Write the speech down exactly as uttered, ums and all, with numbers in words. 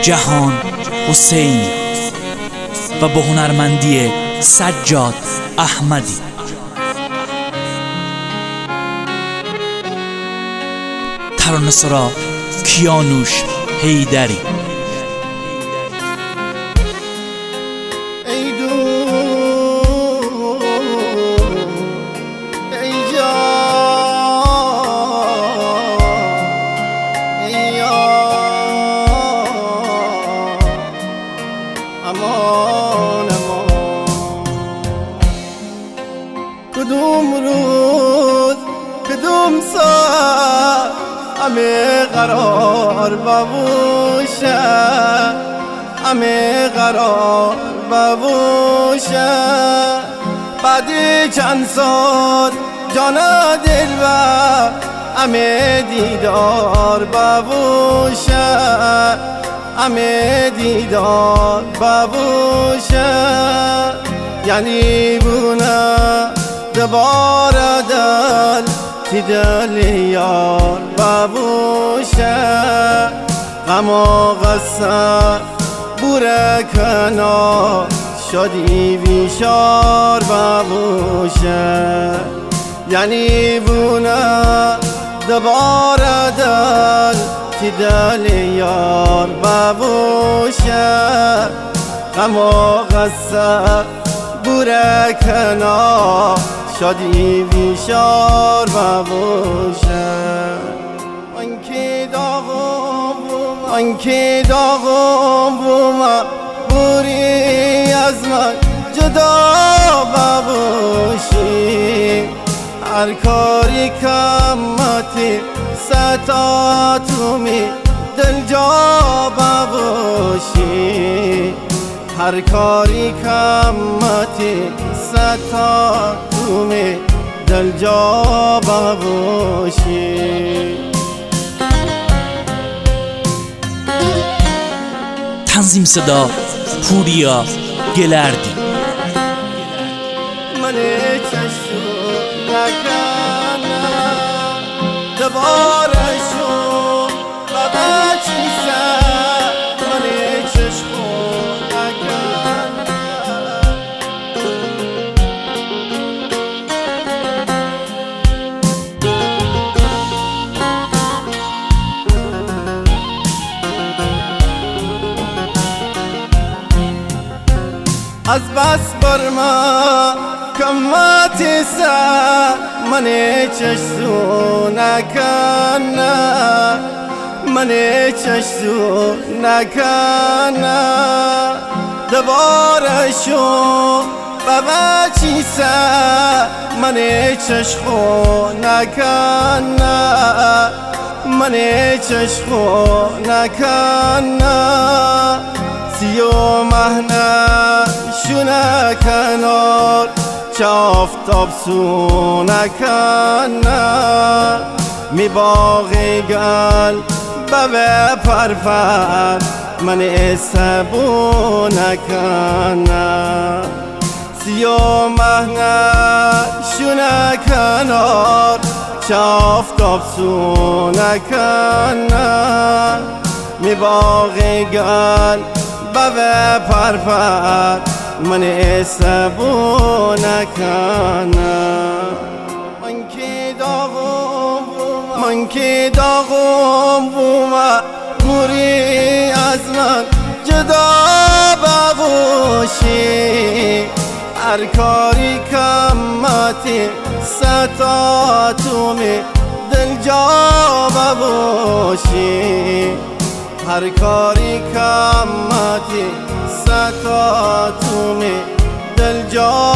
جهان حسینی و با هنرمندی سجاد احمدی. ترانه‌سرا کیانوش حیدری. امان امان کدوم روز کدوم ساعت همه قرار ببوشه، همه قرار ببوشه. بعدی چند سال جانا دلبر همه دیدار ببوشه، همه دیدار ببوشه. یعنی بونه دوباره دل تی دل یار ببوشه. غم و غصه بوره کنار شدی بیشار ببوشه. یعنی بونه دوباره دل تی دل یار ببوشه. غم و غصه بوره کنار شادی بیشار ببوشه. من که داغم بوم، من که داغم بوم، بوری از من جدا ببوشی. هر کاری کمتی ستا تو می دل جا ببوشی. هر کاری کمتی ستا تو می دل جا ببوشی. تنظیم صدا پوریا گلردی. من چشم نکنم دوباره شد و بچی سر. من چشم نکنم از بس بر من کماتی سر. من چشم نکنم، من چشم نکنم دوباره شو بابا چی سر. من چشم نکنم، من چشم نکنم. سی و مهنه شونه کنار چه آفتاب سو نکنه. می باغی گل بوه پرفر من سبو نکنه. سی و مهنه شونه کنار چه آفتاب سو نکنه. می باغی گل بوه پرفر من سبو نکنم. من که داغم بوم، من که داغم بوم، موری از من جدا ببوشی. هر کاری کمتی ستا تو می دل جا ببوشی. هر کاری کمتی ستا تو می دل جا